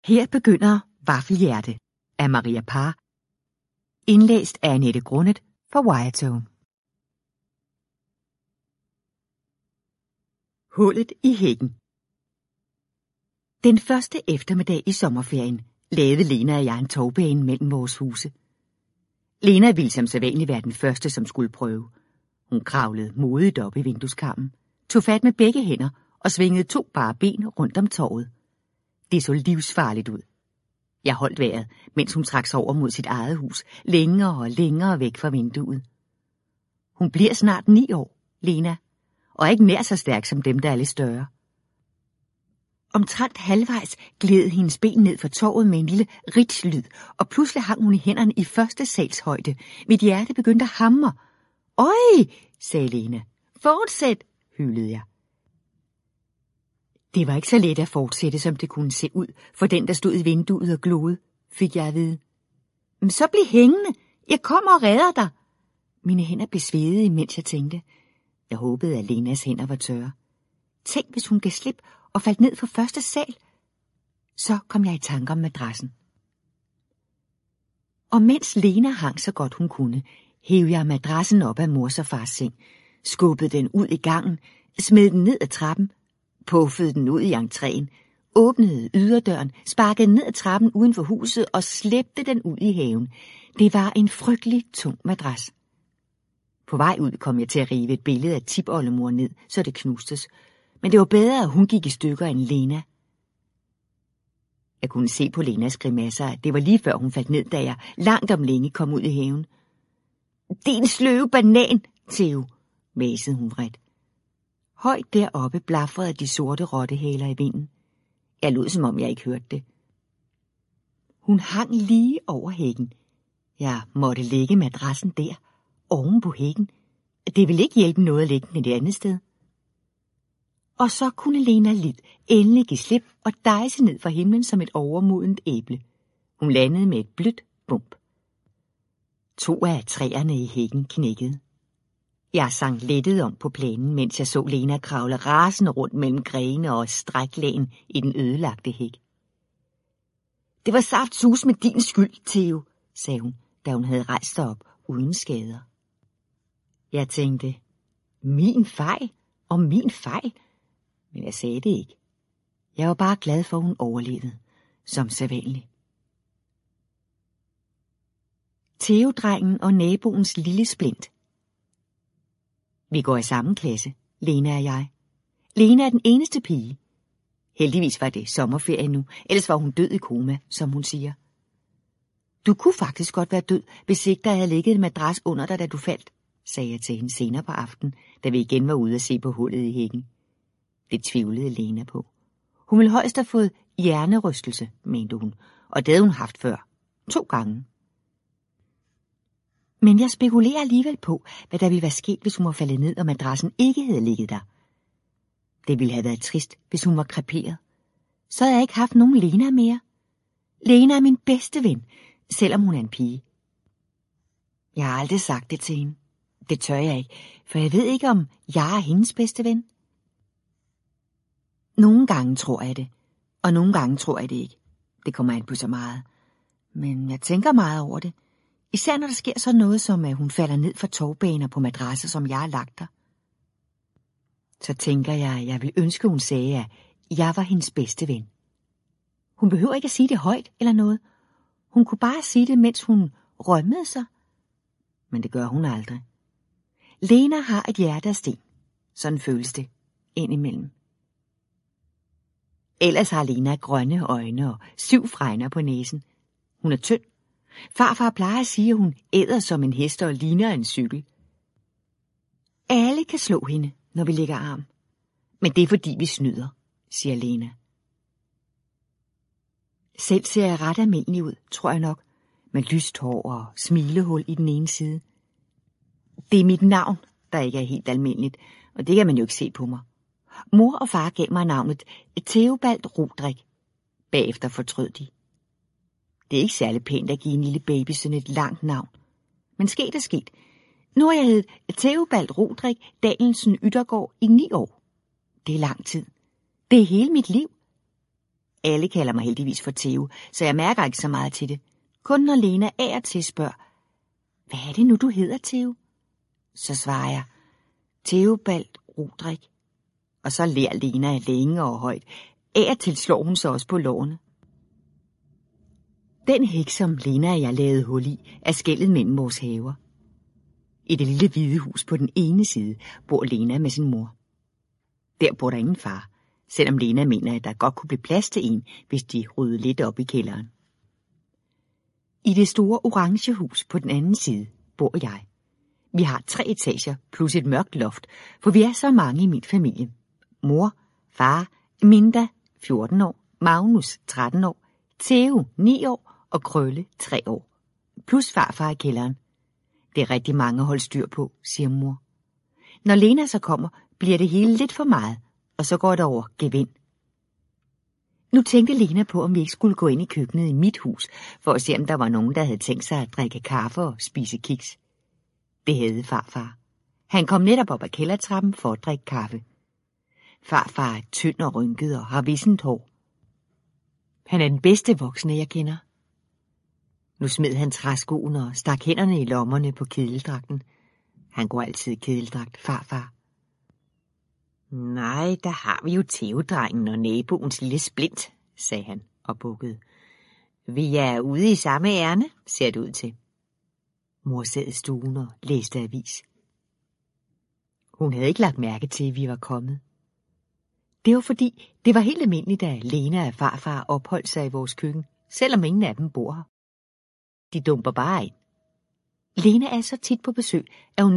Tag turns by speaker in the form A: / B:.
A: Her begynder Vaffelhjerte af Maria Parr, indlæst af Annette Grunnet for Wiretagen. Hullet i hækken. Den første eftermiddag i sommerferien lavede Lena og jeg en togbane mellem vores huse. Lena ville som sædvanligt være den første, som skulle prøve. Hun kravlede modigt op i vindueskarmen, tog fat med begge hænder og svingede 2 bare ben rundt om torvet. Det så livsfarligt ud. Jeg holdt vejret, mens hun trak sig over mod sit eget hus, længere og længere væk fra vinduet. Hun bliver snart 9 år, Lena, og er ikke nær så stærk som dem, der er lidt større. Omtrent halvvejs gled hendes ben ned for torvet med en lille ritslyd, og pludselig hang hun i hænderne i første salshøjde. Mit hjerte begyndte at hamre. Øj, sagde Lena. Fortsæt, hylede jeg. Det var ikke så let at fortsætte, som det kunne se ud, for den, der stod i vinduet og gloede, fik jeg at vide. Men så bliv hængende. Jeg kommer og redder dig. Mine hænder blev svedige, mens jeg tænkte. Jeg håbede, at Lenas hænder var tørre. Tænk, hvis hun gav slip og faldt ned fra første sal. Så kom jeg i tanke om madrassen. Og mens Lena hang så godt hun kunne, hev jeg madrassen op af mors og fars seng, skubbede den ud i gangen, smed den ned ad trappen, puffede den ud i entréen, åbnede yderdøren, sparkede ned ad trappen uden for huset og slæbte den ud i haven. Det var en frygtelig tung madras. På vej ud kom jeg til at rive et billede af tipoldemor ned, så det knustes. Men det var bedre, at hun gik i stykker end Lena. Jeg kunne se på Lenas grimasser, at det var lige før hun faldt ned, da jeg langt om længe kom ud i haven. Din sløve banan, Theo, mæsede hun vredt. Højt deroppe blafrede de sorte rottehæler i vinden. Jeg lod, som om jeg ikke hørte det. Hun hang lige over hækken. Jeg måtte lægge madrassen der, oven på hækken. Det ville ikke hjælpe noget at lægge den et andet sted. Og så kunne Lena lidt endelig give slip og dejse ned fra himlen som et overmodent æble. Hun landede med et blødt bump. 2 af træerne i hækken knækkede. Jeg sang lettet om på plænen, mens jeg så Lena kravle rasende rundt mellem grene og stræklægen i den ødelagte hæk. Det var saftsus med din skyld, Theo, sagde hun, da hun havde rejst sig op uden skader. Jeg tænkte, min fejl og min fejl, men jeg sagde det ikke. Jeg var bare glad for, at hun overlevede, som sædvanligt. Theo-drengen og naboens lille splint. Vi går i samme klasse, Lena og jeg. Lena er den eneste pige. Heldigvis var det sommerferie nu, ellers var hun død i koma, som hun siger. Du kunne faktisk godt være død, hvis ikke der havde ligget en madras under dig, da du faldt, sagde jeg til hende senere på aftenen, da vi igen var ude at se på hullet i hækken. Det tvivlede Lena på. Hun ville højst have fået hjernerystelse, mente hun, og det havde hun haft før. 2 gange. Men jeg spekulerer alligevel på, hvad der ville være sket, hvis hun var faldet ned, og madrassen ikke havde ligget der. Det ville have været trist, hvis hun var kreperet. Så havde jeg ikke haft nogen Lena mere. Lena er min bedste ven, selvom hun er en pige. Jeg har aldrig sagt det til hende. Det tør jeg ikke, for jeg ved ikke, om jeg er hendes bedste ven. Nogle gange tror jeg det, og nogle gange tror jeg det ikke. Det kommer an på så meget. Men jeg tænker meget over det. Især når der sker sådan noget, som at hun falder ned fra tovbaner på madrasser, som jeg har lagt der. Så tænker jeg, at jeg vil ønske, hun sagde, at jeg var hendes bedste ven. Hun behøver ikke at sige det højt eller noget. Hun kunne bare sige det, mens hun rømmede sig. Men det gør hun aldrig. Lena har et hjerte af sten. Sådan føles det indimellem. Ellers har Lena grønne øjne og 7 fregner på næsen. Hun er tynd. Farfar plejer at sige, at hun æder som en hest og ligner en cykel. Alle kan slå hende, når vi lægger arm. Men det er fordi, vi snyder, siger Lena. Selv ser jeg ret almindelig ud, tror jeg nok, med lyst hår og smilehul i den ene side. Det er mit navn, der ikke er helt almindeligt, og det kan man jo ikke se på mig. Mor og far gav mig navnet Theobald Rodrik. Bagefter fortrød de. Det er ikke særlig pænt at give en lille baby sådan et langt navn. Men sket er sket. Nu har jeg heddet Theobald Rodrik Dalensen Yttergaard i 9 år. Det er lang tid. Det er hele mit liv. Alle kalder mig heldigvis for Theo, så jeg mærker ikke så meget til det. Kun når Lena af og til spørger, hvad er det nu, du hedder, Theo? Så svarer jeg, Theobald Rodrik. Og så ler Lena længe og højt. Af og til slår hun så også på lårene. Den hæk, som Lena og jeg lavede hul i, er skellet mellem vores haver. I det lille hvide hus på den ene side bor Lena med sin mor. Der bor der ingen far, selvom Lena mener, at der godt kunne blive plads til en, hvis de ryddede lidt op i kælderen. I det store orange hus på den anden side bor jeg. Vi har 3 etager plus et mørkt loft, for vi er så mange i min familie. Mor, far, Minda, 14 år, Magnus, 13 år, Theo, 9 år og Krølle, 3 år. Plus farfar i kælderen. Det er rigtig mange at holde styr på, siger mor. Når Lena så kommer, bliver det hele lidt for meget, og så går det over gevind. Nu tænkte Lena på, om vi ikke skulle gå ind i køkkenet i mit hus, for at se, om der var nogen, der havde tænkt sig at drikke kaffe og spise kiks. Det havde farfar. Han kom netop op ad kældertrappen for at drikke kaffe. Farfar er tynd og rynket og har vissent hår. Han er den bedste voksne, jeg kender. Nu smed han træskoen og stak hænderne i lommerne på kedeldragten. Han går altid i kedeldragt, farfar. Nej, der har vi jo Theo-drengen og naboens lille splint, sagde han og bukkede. Vi er ude i samme ærne, ser det ud til. Mor sad i stuen og læste avis. Hun havde ikke lagt mærke til, at vi var kommet. Det var fordi, det var helt almindeligt, at Lena og farfar opholdt sig i vores køkken, selvom ingen af dem bor her. De dumper bare ind. Lena er så tit på besøg, at hun